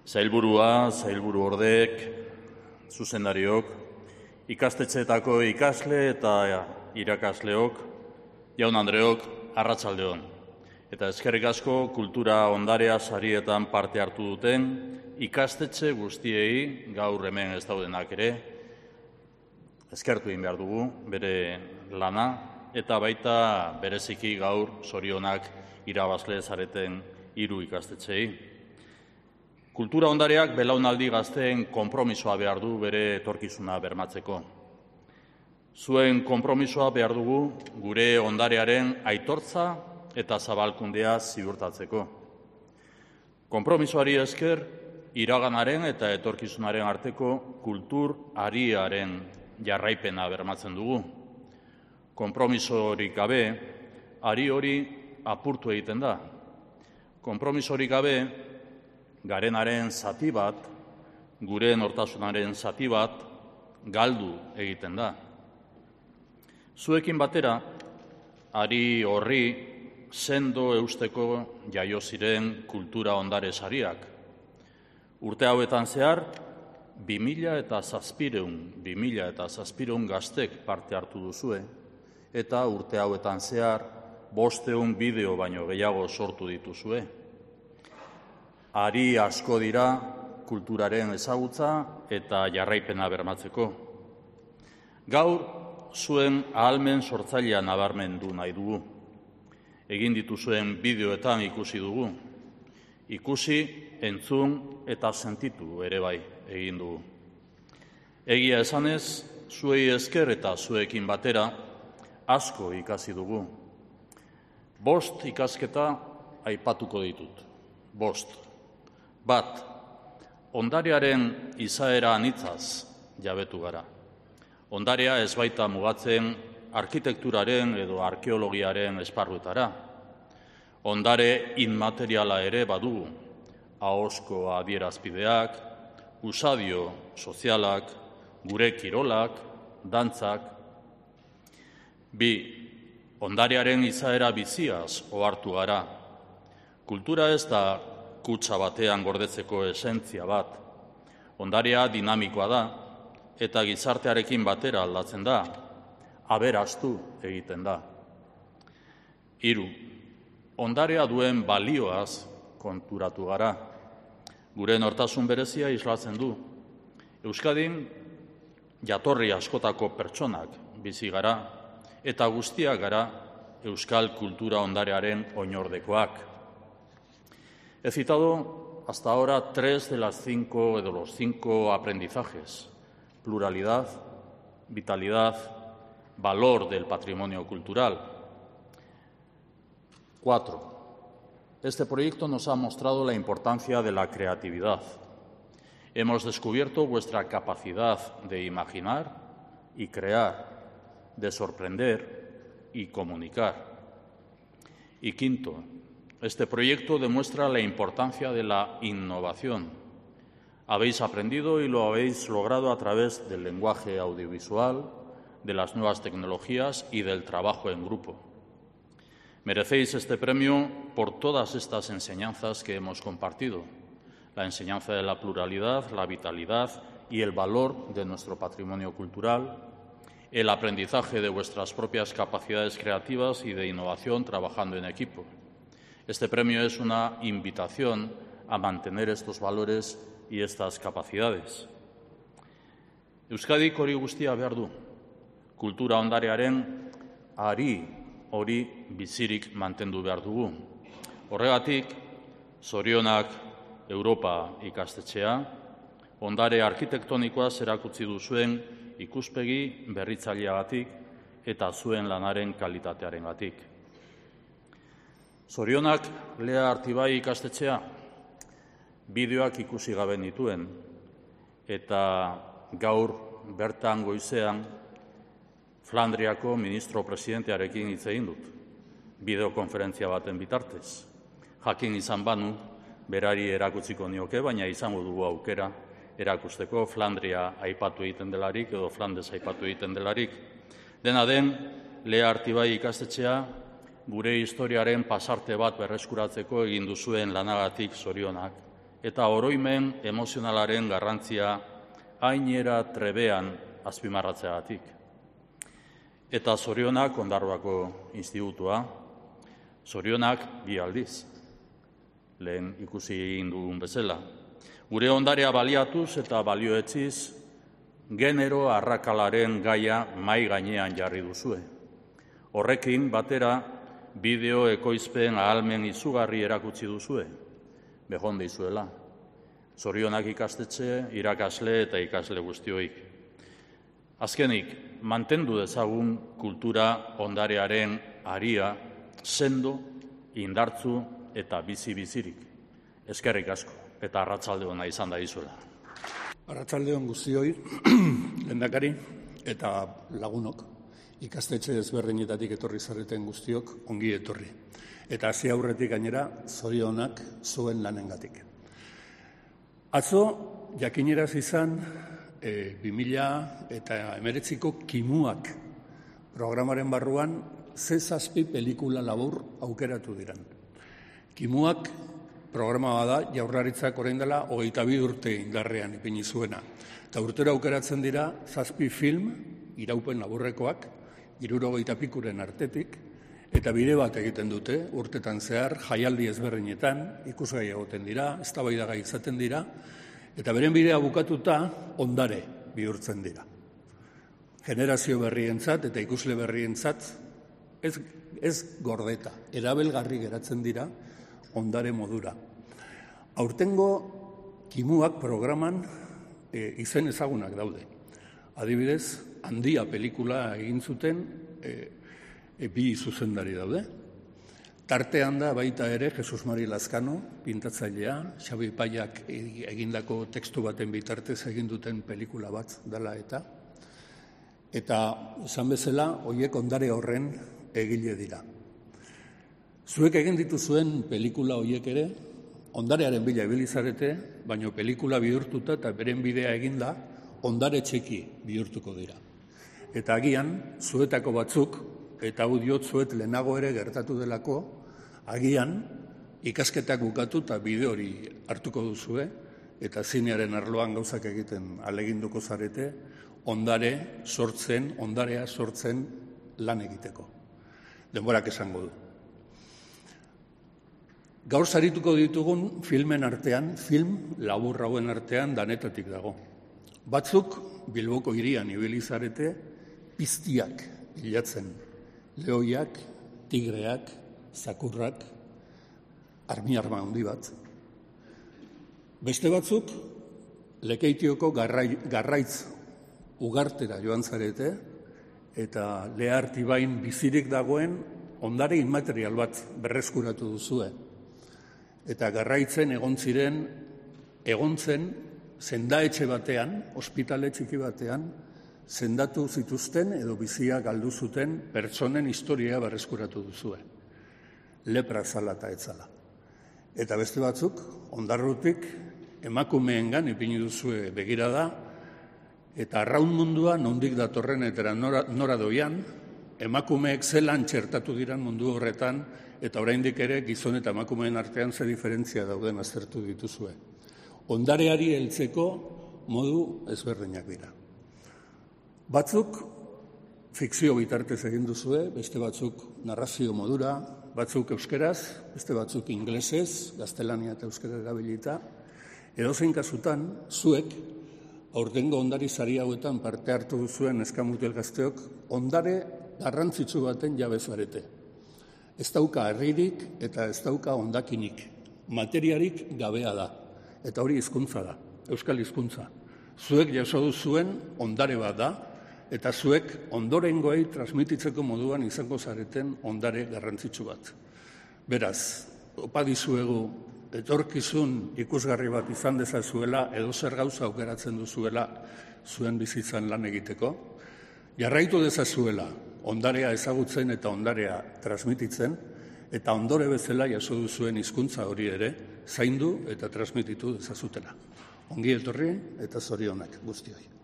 Sailburua, sailburuordeek, zuzendariok, ikastetxeetako ikasle eta irakasleok, jaun-andreok, arratsaldeon. Eta eskerrik asko kultura ondarea sarietan parte hartu duten ikastetxe guztiei gaur hemen ez daudenak ere, eskertu egin behar dugu bere lana, eta baita bereziki gaur zorionak irabazle zareten 3 ikastetxeei. Kultura ondareak belaunaldi gazteen konpromisoa behar du bere etorkizuna bermatzeko. Zuen konpromisoa behar dugu gure ondarearen aitortza eta zabalkundea ziurtatzeko. Konpromisoari esker, iraganaren eta etorkizunaren arteko kultur ariaren jarraipena bermatzen dugu. Konpromisorik gabe, ari hori apurtu egiten da. Konpromisorik gabe, garenaren zati bat, gure nortasunaren zati bat, galdu egiten da. Zuekin batera, ari horri sendo eusteko jaio ziren kultura ondare sariak. Urte hauetan zehar, 2000 gaztek parte hartu duzue, eta urte hauetan zehar, 500 bideo baino gehiago sortu dituzue. Ari asko dira kulturaren ezagutza eta jarraipena bermatzeko. Gaur, zuen ahalmen sortzailea nabarmendu nahi dugu. Egin dituzuen bideoetan ikusi dugu. Ikusi, entzun eta sentitu ere bai egin dugu. Egia esanez, zuei esker eta zuekin batera asko ikasi dugu. 5 ikasketa aipatuko ditut. 5. 1. Ondarearen izaera anitzaz jabetu gara. Ondarea ez baita mugatzen arkitekturaren edo arkeologiaren esparruetara. Ondare inmateriala ere badugu. Ahozko adierazpideak, usadio sozialak, gure kirolak, dantzak. 2. Ondarearen izaera biziaz ohartu gara. Kultura ez da kutsa batean gordetzeko esentzia bat. Ondarea dinamikoa da, eta gizartearekin batera aldatzen da, aberastu egiten da. 3. Ondarea duen balioaz konturatu gara. Gure nortasun berezia islatzen du. Euskadin jatorri askotako pertsonak bizi gara, eta guztiak gara euskal kultura ondarearen oinordekoak. He citado hasta ahora 3 de los 5 aprendizajes: pluralidad, vitalidad, valor del patrimonio cultural. 4. Este proyecto nos ha mostrado la importancia de la creatividad. Hemos descubierto vuestra capacidad de imaginar y crear, de sorprender y comunicar. Y 5. Este proyecto demuestra la importancia de la innovación. Habéis aprendido y lo habéis logrado a través del lenguaje audiovisual, de las nuevas tecnologías y del trabajo en grupo. Merecéis este premio por todas estas enseñanzas que hemos compartido: la enseñanza de la pluralidad, la vitalidad y el valor de nuestro patrimonio cultural, el aprendizaje de vuestras propias capacidades creativas y de innovación trabajando en equipo. Este premio es una invitación a mantener estos valores y estas capacidades. Euskadik hori guztia behar du. Kultura ondarearen ari hori bizirik mantendu behar dugu. Horregatik, zorionak Europa ikastetxea, ondare arkitektonikoa erakutsi duzuen ikuspegi berritzaileagatik eta zuen lanaren kalitatearengatik. Zorionak Lea Artibai ikastetxea, bideoak ikusi gabe nituen, eta gaur bertan goizean Flandriako ministro presidentearekin hitz egin dut, bideokonferentzia baten bitartez. Jakin izan banu, berari erakutsiko nioke, baina izango dugu aukera erakusteko Flandria aipatu egiten delarik edo Flandes aipatu egiten delarik. Dena den, Lea Artibai ikastetxea gure historiaren pasarte bat berreskuratzeko egin duzuen lanagatik zorionak, eta oroimen emozionalaren garrantzia hainera trebean azpimarratzeagatik. Eta zorionak Ondarroako Institutua, zorionak 2 aldiz, lehen ikusi egin dugun bezala. Gure ondarea baliatuz eta balioetziz, genero arrakalaren gaia mahai gainean jarri duzue. Horrekin batera, bideo ekoizpen ahalmen izugarri erakutsi duzue, behon dizuela. Zorionak ikastetxe, irakasle eta ikasle guztioik. Azkenik, mantendu dezagun kultura ondarearen haria sendo, indartzu eta bizi-bizirik. Eskerrik asko eta arratsalde ona izan da dizuela. Arratsalde on guztioi, lehendakari eta lagunok, ikastetxe ezberdinetatik etorri zareten guztiok ongi etorri. Eta hasi aurretik gainera zorionak zuen lanengatik. Atzo jakineraz izan 2019ko Kimuak programaren barruan 6 pelikula labur aukeratu diran. Kimuak programa bada Jaurlaritzak orain dela 22 urte indarrean ipini zuena. Eta urtero aukeratzen dira 7 film iraupen laburrekoak 70 pikuren artetik, eta bide bat egiten dute urtetan zehar, jaialdi ezberdinetan, ikusgai egoten dira, eztabaidagai izaten dira, eta beren bidea bukatuta ondare bihurtzen dira. Generazio berrientzat eta ikusle berrientzat ez gordeta, erabilgarri geratzen dira ondare modura. Aurtengo Kimuak programan izen ezagunak daude. Adibidez, Handia pelikula egin zuten 2 zuzendari daude. Tartean da baita ere Jesus Mari Lazkano, pintatzailea, Xabi Paiak egindako tekstu baten bitartez egin duten pelikula bat dela eta esan bezala, horiek ondare horren egile dira. Zuek egin dituzuen pelikula horiek ere, ondarearen bila ibili zarete, baina pelikula bihurtuta eta beren bidea eginda, ondare txiki bihurtuko dira. Eta agian, zuetako batzuk, eta hau diot zuet lehenago ere gertatu delako, agian ikasketak bukatu eta bide hori hartuko duzue, eta zinearen arloan gauzak egiten ahaleginduko zarete, ondarea sortzen lan egiteko. Denborak esango du. Gaur sarituko ditugun filmen artean, film labur hauen artean danetatik dago. Batzuk Bilboko hirian ibili zarete piztiak hilatzen. Lehoiak, tigreak, zakurrak, armi-arma handi bat. Beste batzuk, Lekeitioko garraitz ugartera joan zarete, eta Lehartibain bizirik dagoen ondare inmaterial bat berreskuratu duzue. Eta garraitzen egon zen sendaetxe batean, ospitale txiki batean, sendatu zituzten edo bizia galdu zuten pertsonen historia berreskuratu duzue. Lepra zala eta etzala. Eta beste batzuk, Ondarrutik emakumeengan ipini duzue begirada, eta arraun mundua nondik datorren eta nora doian, emakumeek zelan txertatu diran mundu horretan, eta oraindik ere gizon eta emakumeen artean ze diferentzia dauden aztertu dituzue. Ondareari heltzeko modu ezberdinak dira. Batzuk fikzio bitartez egin duzue, beste batzuk narrazio modura, batzuk euskeraz, beste batzuk inglesez, gaztelania eta euskera erabilita. Edozein kasutan, zuek, aurtengo ondari sari hauetan parte hartu duzuen neskamutil gazteok, ondare garrantzitsu baten jabe zarete. Ez dauka herririk eta ez dauka hondakinik. Materiarik gabea da. Eta hori hizkuntza da, euskal hizkuntza. Zuek jaso duzuen ondare bat da, eta zuek ondorengoei transmititzeko moduan izango zareten ondare garrantzitsu bat. Beraz, opa dizuegu etorkizun ikusgarri bat izan dezazuela edo zer gauza aukeratzen duzuela zuen bizitzan lan egiteko, jarraitu dezazuela ondarea ezagutzen eta ondarea transmititzen, eta ondore bezala jaso duzuen hizkuntza hori ere zaindu eta transmititu dezazutela. Ongi etorri eta zorionak guztioi.